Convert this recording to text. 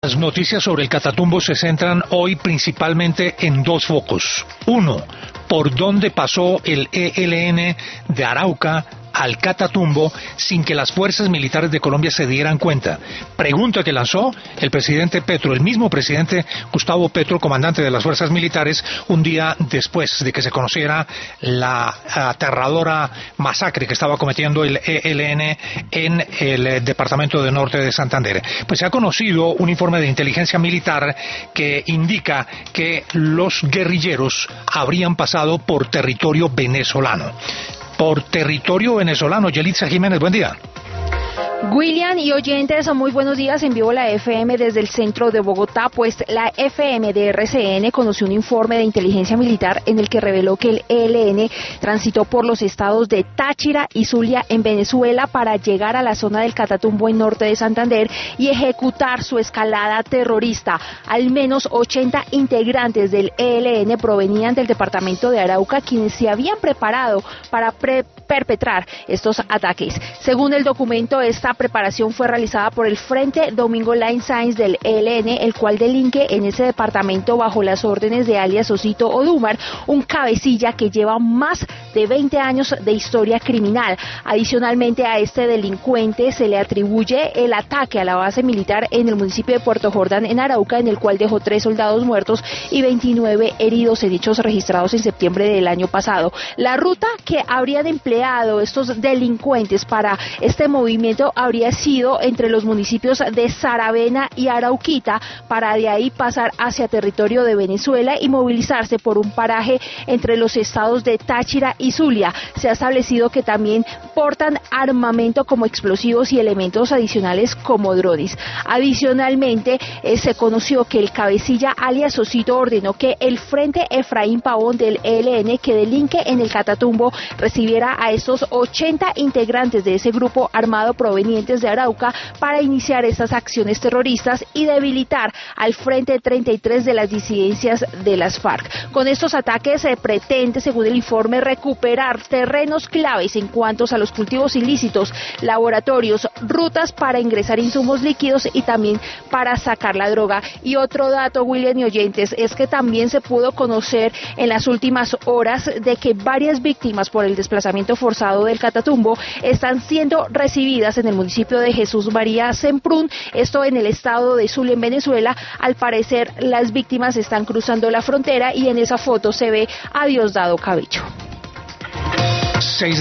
Las noticias sobre el Catatumbo se centran hoy principalmente en dos focos. Uno, por dónde pasó el ELN de Arauca al Catatumbo sin que las fuerzas militares de Colombia se dieran cuenta. Pregunta que lanzó el presidente Petro, el mismo presidente Gustavo Petro, comandante de las fuerzas militares, un día después de que se conociera la aterradora masacre que estaba cometiendo el ELN en el departamento de Norte de Santander. Pues se ha conocido un informe de inteligencia militar que indica que los guerrilleros habrían pasado por territorio venezolano. Por territorio venezolano. Yelitza Jiménez, buen día. William y oyentes, muy buenos días. En vivo la FM desde el centro de Bogotá, pues la FM de RCN conoció un informe de inteligencia militar en el que reveló que el ELN transitó por los estados de Táchira y Zulia en Venezuela para llegar a la zona del Catatumbo en norte de Santander y ejecutar su escalada terrorista. Al menos 80 integrantes del ELN provenían del departamento de Arauca, quienes se habían preparado para perpetrar estos ataques. Según el documento, esta preparación fue realizada por el Frente Domingo Line Science del ELN, el cual delinque en ese departamento bajo las órdenes de alias Osito Odumar, un cabecilla que lleva más de 20 años de historia criminal. Adicionalmente a este delincuente se le atribuye el ataque a la base militar en el municipio de Puerto Jordán en Arauca, en el cual dejó 3 soldados muertos y 29 heridos en hechos registrados en septiembre del año pasado. La ruta que habrían empleado estos delincuentes para este movimiento habría sido entre los municipios de Saravena y Arauquita, para de ahí pasar hacia territorio de Venezuela y movilizarse por un paraje entre los estados de Táchira y Zulia. Se ha establecido que también portan armamento como explosivos y elementos adicionales como drones. Adicionalmente, se conoció que el cabecilla alias Osito ordenó que el Frente Efraín Pavón del ELN, que delinque en el Catatumbo, recibiera a estos 80 integrantes de ese grupo armado provenientes de Arauca para iniciar estas acciones terroristas y debilitar al Frente 33 de las disidencias de las FARC. Con estos ataques se pretende, según el informe, recuperar terrenos claves en cuanto a los cultivos ilícitos, laboratorios, rutas para ingresar insumos líquidos y también para sacar la droga. Y otro dato, William y oyentes, es que también se pudo conocer en las últimas horas de que varias víctimas por el desplazamiento forzado del Catatumbo están siendo recibidas en el municipio de Jesús María Semprún, esto en el estado de Zulia, en Venezuela. Al parecer las víctimas están cruzando la frontera y en esa foto se ve a Diosdado Cabello.